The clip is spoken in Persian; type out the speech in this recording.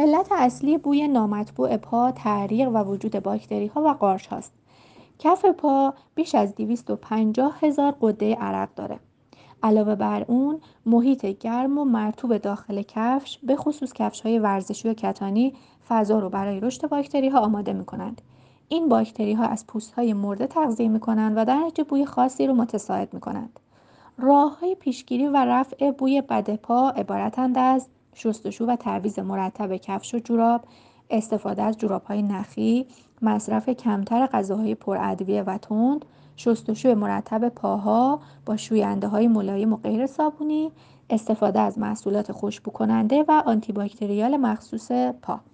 علت اصلی بوی نامطبوع پا تعریق و وجود باکتری‌ها و قارچ هاست. کف پا بیش از 250,000 غده عرق داره. علاوه بر اون محیط گرم و مرطوب داخل کفش به خصوص کفش‌های ورزشی و کتانی فضا رو برای رشد باکتری‌ها آماده می‌کنند. این باکتری‌ها از پوست‌های مرده تغذیه می‌کنند و در نتیجه بوی خاصی رو متساعد می‌کنند. راه‌های پیشگیری و رفع بوی بد پا عبارتند از شستشو و تعویض مرتب کفش و جوراب، استفاده از جوراب‌های نخی، مصرف کمتر غذاهای پرادویه و تند، شستشوی مرتب پاها با شوینده‌های ملایم و غیر صابونی، استفاده از محصولات خوشبو کننده و آنتی باکتریال مخصوص پا.